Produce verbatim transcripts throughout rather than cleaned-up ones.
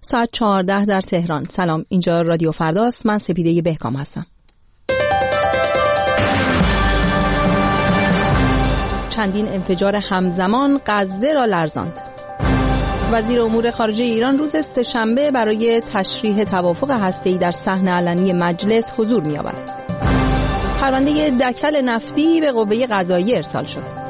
ساعت چهارده در تهران. سلام، اینجا رادیو فرداست. من سپیده بهکام هستم. چندین انفجار همزمان غزه را لرزاند. وزیر امور خارجه ایران روز سه‌شنبه برای تشریح توافق هسته‌ای در صحن علنی مجلس حضور می‌یابد. پرونده دکل نفتی به قوه قضاییه ارسال شد.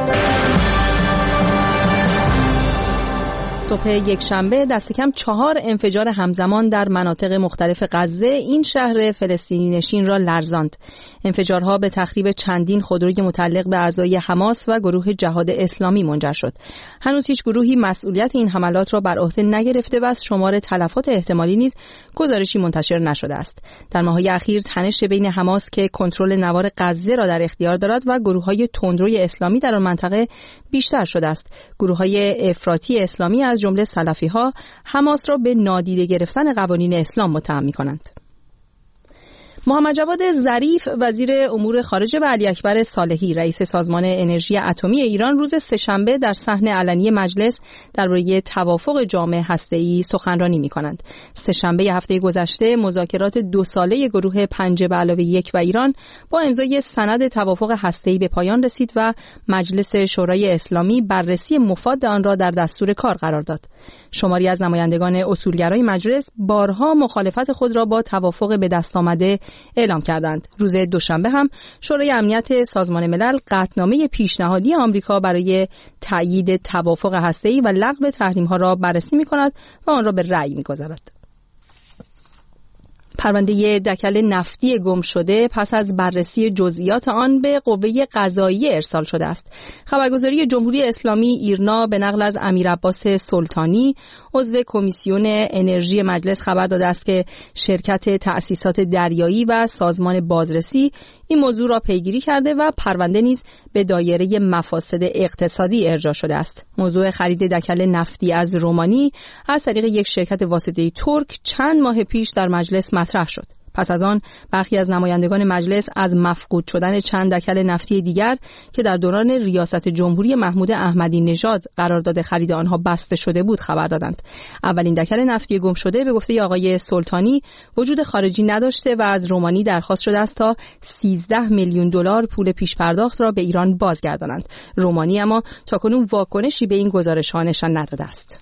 صبح یک شنبه دست کم چهار انفجار همزمان در مناطق مختلف غزه این شهر فلسطینی نشین را لرزاند. انفجارها به تخریب چندین خودروی متعلق به اعضای حماس و گروه جهاد اسلامی منجر شد. هنوز هیچ گروهی مسئولیت این حملات را بر عهده نگرفته و از شمار تلفات احتمالی نیز گزارشی منتشر نشده است. در ماه‌های اخیر تنش بین حماس که کنترل نوار غزه را در اختیار دارد و گروه‌های تندروی اسلامی در آن منطقه بیشتر شده است. گروه‌های افراطی اسلامی از جمله سلفی‌ها حماس را به نادیده گرفتن قوانین اسلام متهم می‌کنند. محمد جواد ظریف وزیر امور خارجه و علی اکبر صالحی رئیس سازمان انرژی اتمی ایران روز سه‌شنبه در صحن علنی مجلس درباره توافق جامع هسته‌ای سخنرانی می‌کنند. سه‌شنبه هفته گذشته مذاکرات دو ساله گروه پنج به علاوه یک و ایران با امضای سند توافق هسته‌ای به پایان رسید و مجلس شورای اسلامی بررسی مفاد آن را در دستور کار قرار داد. شماری از نمایندگان اصولگرای مجلس بارها مخالفت خود را با توافق به دست آمده اعلام کردند. روز دوشنبه هم شورای امنیت سازمان ملل قطعنامه پیشنهادی آمریکا برای تأیید توافق هسته‌ای و لغو تحریم‌ها را بررسی می‌کند و آن را به رأی می‌گذارد. پرونده دکل نفتی گم شده پس از بررسی جزئیات آن به قوه قضاییه ارسال شده است. خبرگزاری جمهوری اسلامی ایرنا به نقل از امیر عباس سلطانی عضو کمیسیون انرژی مجلس خبر داده است که شرکت تأسیسات دریایی و سازمان بازرسی این موضوع را پیگیری کرده و پرونده نیز به دایره مفاسد اقتصادی ارجاع شده است. موضوع خرید دکل نفتی از رومانی از طریق یک شرکت واسطه‌ای ترک چند ماه پیش در مجلس مطرح شد. پس از آن برخی از نمایندگان مجلس از مفقود شدن چند دکل نفتی دیگر که در دوران ریاست جمهوری محمود احمدی نژاد قرارداد خرید آنها بسته شده بود خبر دادند. اولین دکل نفتی گم شده به گفته آقای سلطانی وجود خارجی نداشته و از رومانی درخواست شده است تا سیزده میلیون دلار پول پیش پرداخت را به ایران بازگردانند. رومانی اما تاکنون واکنشی به این گزارش‌ها نشان نداده است.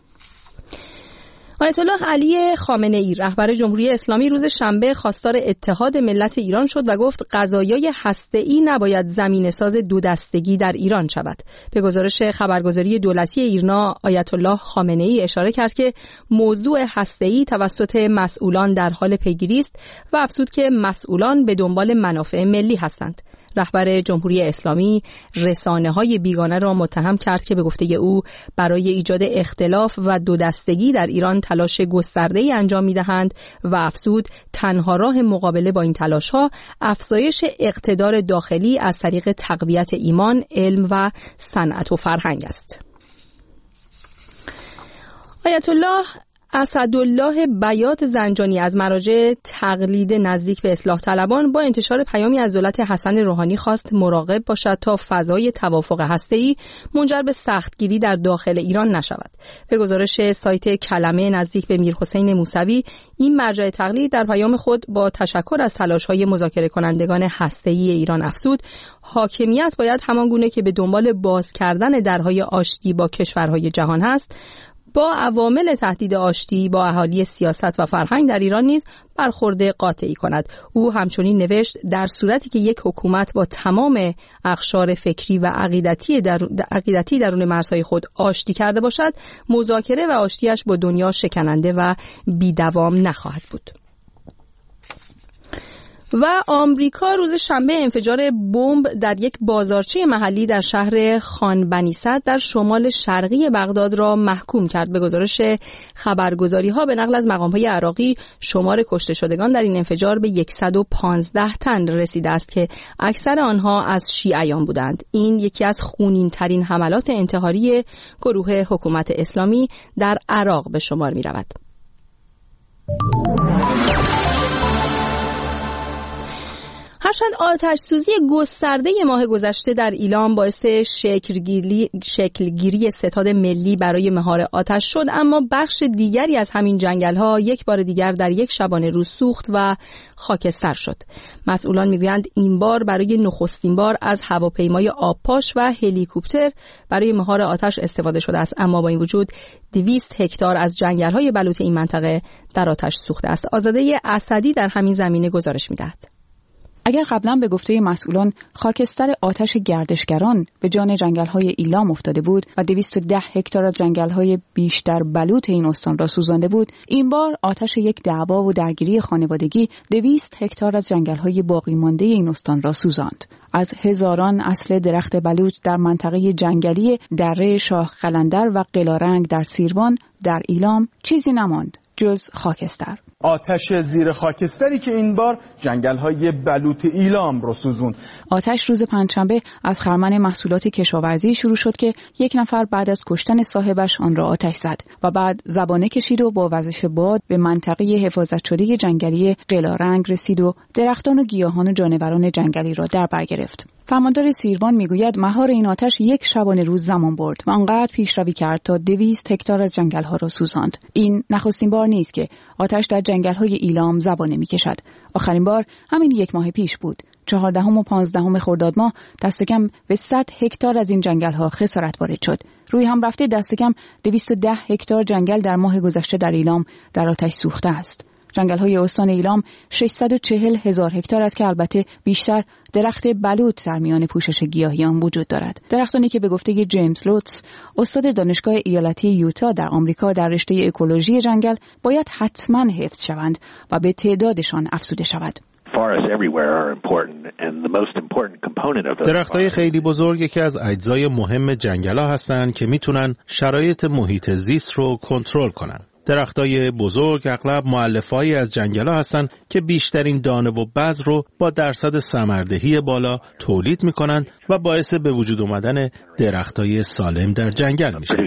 آیت الله علی خامنه ای رهبر جمهوری اسلامی روز شنبه خواستار اتحاد ملت ایران شد و گفت قضایای هسته‌ای نباید زمینه‌ساز دو دستگی در ایران شود. به گزارش خبرگزاری دولتی ایرنا آیت الله خامنه ای اشاره کرد که موضوع هسته‌ای توسط مسئولان در حال پیگیری است و افزود که مسئولان به دنبال منافع ملی هستند. رهبر جمهوری اسلامی رسانه‌های بیگانه را متهم کرد که به گفته او برای ایجاد اختلاف و دو دستگی در ایران تلاش گسترده‌ای انجام می‌دهند و افزود تنها راه مقابله با این تلاش‌ها افزایش اقتدار داخلی از طریق تقویت ایمان، علم و صنعت و فرهنگ است. آیت الله اسدالله بیات زنجانی از مراجع تقلید نزدیک به اصلاح طلبان با انتشار پیامی از دولت حسن روحانی خواست مراقب باشد تا فضای توافق هسته‌ای منجر به سختگیری در داخل ایران نشود. به گزارش سایت کلمه نزدیک به میرحسین موسوی، این مرجع تقلید در پیام خود با تشکر از تلاش‌های مذاکره کنندگان هسته‌ای ایران افزود حاکمیت باید همان گونه که به دنبال باز کردن درهای آشتی با کشورهای جهان هست، با عوامل تهدید آشتی با اهالی سیاست و فرهنگ در ایران نیز برخورد قاطعی کند. او همچنین نوشت در صورتی که یک حکومت با تمام اقشار فکری و عقیدتی در عقیدتی درون مرزهای خود آشتی کرده باشد، مذاکره و آشتیش با دنیا شکننده و بی‌دوام نخواهد بود. و آمریکا روز شنبه انفجار بمب در یک بازارچه محلی در شهر خان بنی صدر در شمال شرقی بغداد را محکوم کرد. به گزارش خبرگزاری‌ها به نقل از مقام‌های عراقی شمار کشته شدگان در این انفجار به صد و پانزده تن رسیده است که اکثر آنها از شیعیان بودند. این یکی از خونین‌ترین حملات انتحاری گروه حکومت اسلامی در عراق به شمار می‌رود. هرچند آتش سوزی گسترده ماه گذشته در ایلام باعث شکلگیری شکلگیری ستاد ملی برای مهار آتش شد، اما بخش دیگری از همین جنگل‌ها یک بار دیگر در یک شبانه روز سوخت و خاکستر شد. مسئولان میگویند این بار برای نخستین بار از هواپیمای آبپاش و هلیکوپتر برای مهار آتش استفاده شده است، اما با این وجود دویست هکتار از جنگل‌های بلوط این منطقه در آتش سوخته است. آزاده اسدی در همین زمینه گزارش می‌دهد. اگر قبلا به گفته مسئولان خاکستر آتش گردشگران به جان جنگل‌های ایلام افتاده بود و دویست و ده هکتار از جنگل‌های بیشتر بلوط این استان را سوزانده بود، این بار آتش یک دعوا و درگیری خانوادگی دویست هکتار از جنگل‌های باقی مانده این استان را سوزاند. از هزاران اصل درخت بلوط در منطقه جنگلی دره شاه قلندر و قلارنگ در سیروان در ایلام چیزی نماند جز خاکستر. آتش زیر خاکستری که این بار جنگل‌های بلوط ایلام رو سوزوند. آتش روز پنجشنبه از خرمن محصولات کشاورزی شروع شد که یک نفر بعد از کشتن صاحبش آن را آتش زد و بعد زبانه کشید و با وزش باد به منطقه حفاظت شده جنگلی قلارنگ رسید و درختان و گیاهان و جانوران جنگلی را در بر گرفت. فرماندار سیروان میگوید مهار این آتش یک شبانه روز زمان برد و آنقدر پیشروی کرد تا دویست هکتار از جنگل‌ها را سوزاند. این نخستین بار نیست که آتش در جنگل‌های ایلام زبانه می‌کشد. آخرین بار همین یک ماه پیش بود. چهاردهم و پانزدهم خرداد ماه دست کم به صد هکتار از این جنگل‌ها خسارت وارد شد. روی هم رفته دست کم دویست و ده هکتار جنگل در ماه گذشته در ایلام در آتش سوخته است. جنگل‌های استان ایلام ششصد و چهل هزار هکتار است که البته بیشتر درخت بلوط در میان پوشش گیاهیان وجود دارد. درختانی که به گفته جیمز لوتس، استاد دانشگاه ایالتی یوتا در آمریکا در رشته اکولوژی جنگل، باید حتما حفظ شوند و به تعدادشان افزوده شود. درختای خیلی بزرگ یکی از اجزای مهم جنگل‌ها هستند که میتونن شرایط محیط زیست رو کنترل کنن. درختای بزرگ اغلب مؤلفه‌ای از جنگل‌ها هستند که بیشترین دانه و بذر رو با درصد ثمردهی بالا تولید می‌کنند و باعث به وجود آمدن درختای سالم در جنگل میشن.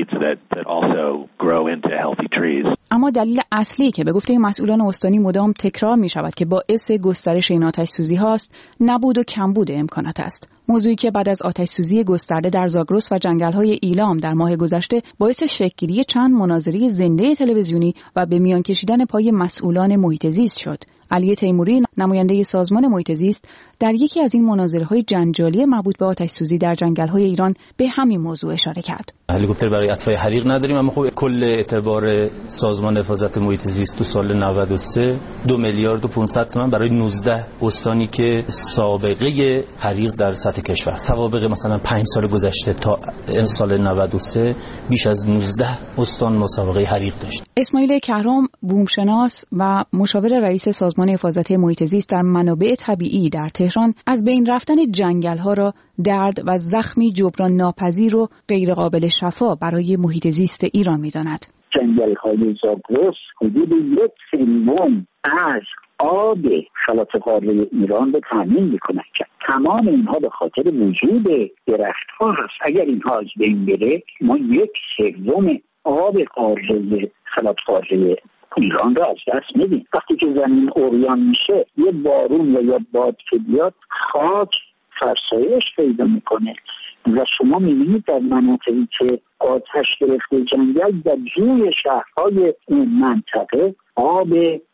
اما دلیل اصلی که به گفته مسئولان استانی مدام تکرار می شود که باعث گسترش این آتش سوزی هاست، نبود و کمبود امکانات است. موضوعی که بعد از آتش سوزی گسترده در زاگرس و جنگل‌های ایلام در ماه گذشته باعث شکل‌گیری چند مناظره زنده تلویزیونی و به میان کشیدن پای مسئولان محیط زیست شد. علی تیموری، نماینده سازمان محیط زیست، در یکی از این مناظره‌های جنجالی مربوط به آتش سوزی در جنگل‌های ایران به همین موضوع اشاره کرد. هلیکوپتر برای اطفاء حریق نداریم، اما خب کل اعتبار سازمان حفاظت محیط زیست تو سال نود و سه دو میلیارد و پانصد تومان برای نوزده استانی که سابقه حریق در سطح کشور، سوابق مثلا پنج سال گذشته تا سال نود و سه بیش از نوزده استان مسابقه حریق داشت. اسماعیل کهرام، بومشناس و مشاور رئیس سازمان حفاظت محیط زیست در منابع طبیعی در تهران، از بین رفتن جنگل‌ها را درد و زخمی جبران ناپذیر و غیر قابل شفا برای محیط زیست ایران می‌داند. جنگل‌های زاگرس حدود یک تریلیون از آب خلاط قاره ایران رو تامین می‌کنند. تمام اینها به خاطر وجود درخت‌ها هست. اگر اینها از بین بره، ما یک سوم آب قاره خلاط قاره ایران را از دست میدیم. وقتی که زمین عریان میشه، یه بارون یا یا باد که بیاد، خاک فرسایش پیدا میکنه و شما میبینید در مناطقی که آتش گرفته جنگل، در جوی شهرهای این منطقه آب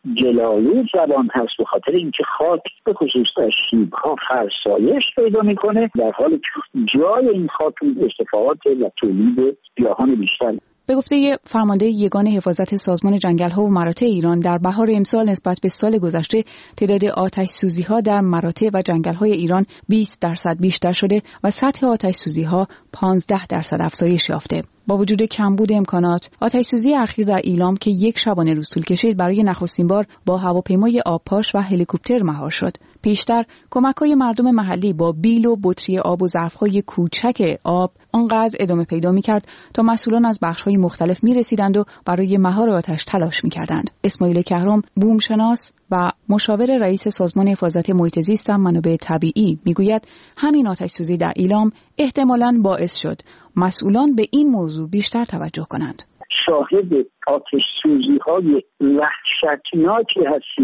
جلالود روان هست به خاطر اینکه خاک به خصوص در شیب‌ها فرسایش پیدا میکنه، در حالی که جای این خاک ارتفاعات و تولید گیاهان بیشتر. به گفته فرمانده یگان حفاظت سازمان جنگل‌ها و مراتع ایران، در بهار امسال نسبت به سال گذشته تعداد آتش سوزی‌ها در مراتع و جنگل‌های ایران بیست درصد بیشتر شده و سطح آتش سوزی‌ها پانزده درصد افزایش یافته. با وجود کمبود امکانات، آتش سوزی اخیر در ایلام که یک شبانه روز طول کشید برای نخستین بار با هواپیمای آبپاش و هلیکوپتر مهار شد. پیشتر کمک‌های مردم محلی با بیل و بطری آب و ظرف‌های کوچک آب آنقدر ادامه پیدا می‌کرد تا مسئولان از بخش‌های مختلف می‌رسیدند و برای مهار آتش تلاش می‌کردند. اسماعیل کهرام، بومشناس و مشاور رئیس سازمان حفاظت محیط زیست و منابع طبیعی، میگوید همین آتش سوزی در ایلام احتمالاً باعث شد مسئولان به این موضوع بیشتر توجه کنند. شاهد آتش سوزی های وحشتناکی هستیم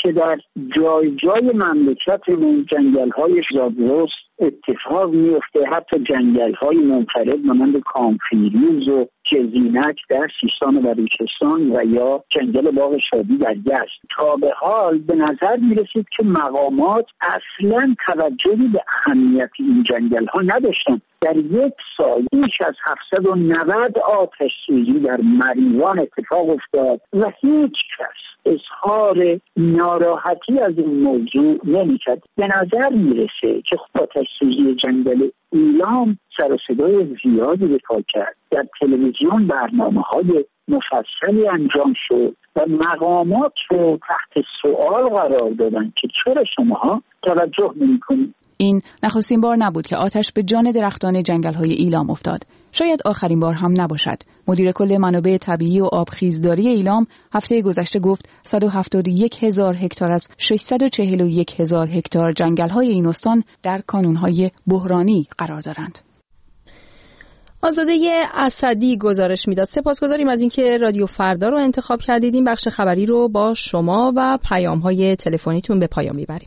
که در جای جای مملکتمون جنگل‌های زاگرس اتفاق میفته، حتی جنگل‌های منقرض مانند کامفیروز و جزینک در سیستان و بلوچستان و یا جنگل باغ شادی در یزد. تا به حال به نظر میرسید که مقامات اصلا توجهی به اهمیت این جنگل‌ها نداشتند. در یک سال بیش از هفتصد و نود آتش سوزی در مریوان اتفاق افتاد و هیچ کس اظهار ناراحتی از این موضوع نمی‌کرد. به نظر میرسه که آتش سوزی جنگل ایلام سر و صدای زیادی به پا کرد. در تلویزیون برنامه‌های مفصلی انجام شد و مقامات رو تحت سوال قرار دادن که چرا شماها توجه نمی‌کنید. این نخستین بار نبود که آتش به جان درختان جنگل‌های ایلام افتاد. شاید آخرین بار هم نباشد. مدیر کل منابع طبیعی و آبخیزداری ایلام هفته گذشته گفت صد و هفتاد و یک هزار هکتار از ششصد و چهل و یک هزار هکتار جنگل‌های این استان در کانون‌های بحرانی قرار دارند. آزاده اسدی گزارش میداد. سپاسگزاریم از اینکه رادیو فردا رو انتخاب کردید. این بخش خبری رو با شما و پیام‌های تلفنیتون به پایان میبریم.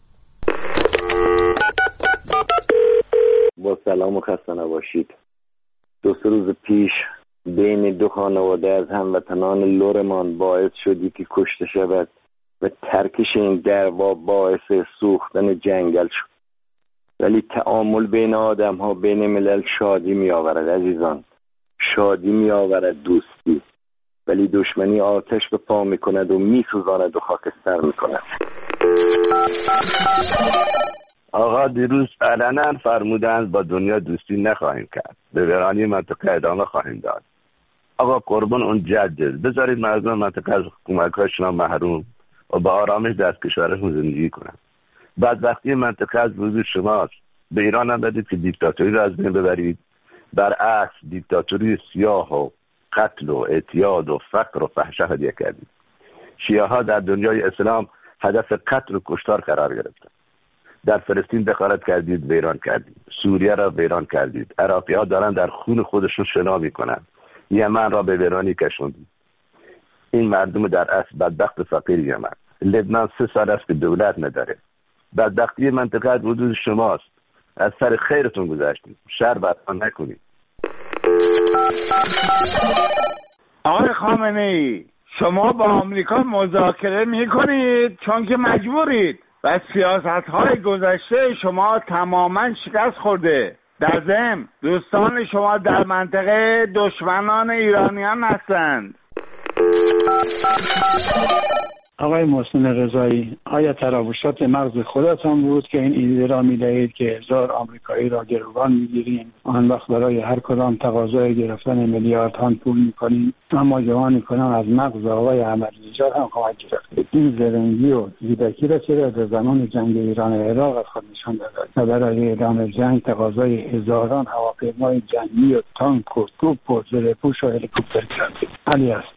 با سلام و خسته نباشید. دو سه روز پیش بین دو خانواده از هموطنان لرمان باعث شدی که کشته شود و ترکش این دعوا باعث سوختن جنگل شد. ولی تعامل بین آدم ها بین ملل شادی می آورد عزیزان، شادی می آورد دوستی، ولی دشمنی آتش به پا می کند و می سوزاند و خاکستر می کند. آقا دیروز علنا فرمودند با دنیا دوستی نخواهیم کرد، به ویرانی منطقه ادامه خواهیم داد. آقا قربان اون جد بذارید مردم منطقه از حکومت‌هاشون محروم و به آرامش در کشورشون زندگی کنند. بدبختی منطقه از وجود شماست. به ایران هم بدید که دیکتاتوری رو از بین ببرید، برعکس دیکتاتوری سیاه و قتل و اعتیاد و فقر و فحش هدیه کردید. شیعه ها در دنیای اسلام هدف قتل و کشتار قرار گرفتند. در فلسطین دخالت کردید، ویران کردید. سوریه را ویران کردید. عراقی ها دارن در خون خودشون شنا میکنن. یمن را به ویرانی کشوندید. این مردم در اصل بدبخت فقیر یمن. لبنان سه سال است که دولت نداره. بدبختی منطقه از وجود شماست. از سر خیرتون گذشتید. شر بدتان نکنید. آقای خامنه‌ای، شما با آمریکا مذاکره میکنید چون که مجبورید و سیاست‌های گذشته شما تماماً شکست خورده. در ضمن دوستان شما در منطقه دشمنان ایرانیان هستند. آقای محسن رضایی، آیا تراوشات مغز خودتان بود که این ایده را می‌دهید که هزار آمریکایی را گروگان می‌گیریم، آن وقت برای هر کدام تقاضای گرفتن میلیاردها پول می‌کنیم، اما جوانی کنان از مغز آقای احمدی‌نژاد هم کمک گرفتید؟ این زرنگی و زیرکی را چرا در زمان جنگ ایران و عراق از خود نشان دادید و برای اعلام جنگ تقاضای هزاران هواپیمای جنگی و تانک و توپ و زره‌پوش و هلیکوپتر کردید؟ علی است.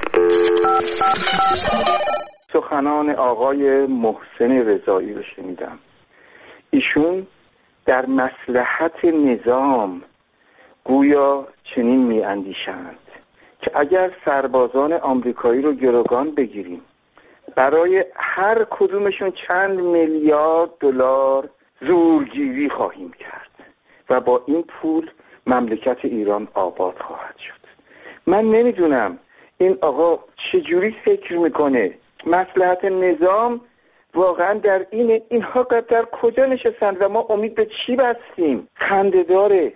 سخنان آقای محسن رضایی رو شنیدم. ایشون در مصلحت نظام گویا چنین می اندیشند که اگر سربازان آمریکایی رو گروگان بگیریم برای هر کدومشون چند میلیارد دلار زورگیری خواهیم کرد و با این پول مملکت ایران آباد خواهد شد. من نمیدونم این آقا چجوری فکر میکنه. مصلحت نظام واقعا در این اینها در کجا نشستند و ما امید به چی بستیم؟ خنده داره.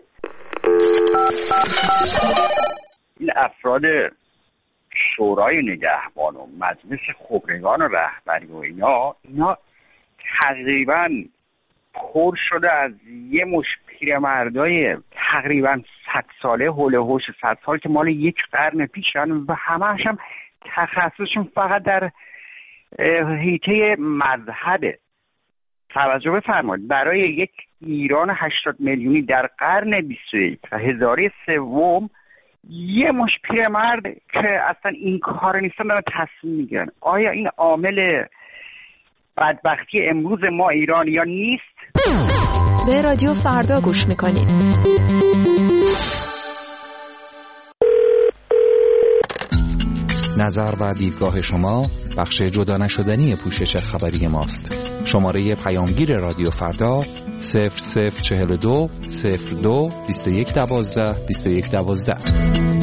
این افراد شورای نگهبان و مجلس خبرگان و رهبری و اینا اینا تقریبا پر شده از یه مش پیرمردای تقریبا صد ساله حول و حوش صد سال که مال یک قرن پیشن و همه‌اش هم تخصصشون فقط در حیطه مذهبه. توجه بفرمایید برای یک ایران هشتاد میلیونی در قرن بیست و یک و هزاره سوم یه مش پیرمرد که اصلا این کار نیستن دارن تصمیم میگیرن. آیا این عامل بدبختی امروز ما ایرانیان نیست؟ به رادیو فردا گوش میکنید. نظر و دیدگاه شما بخش جدا نشدنی پوشش خبری ماست. شماره پیامگیر رادیو فردا صفر صفر چهل و دو صفر دو بیست و یک دوازده بیست و یک دوازده.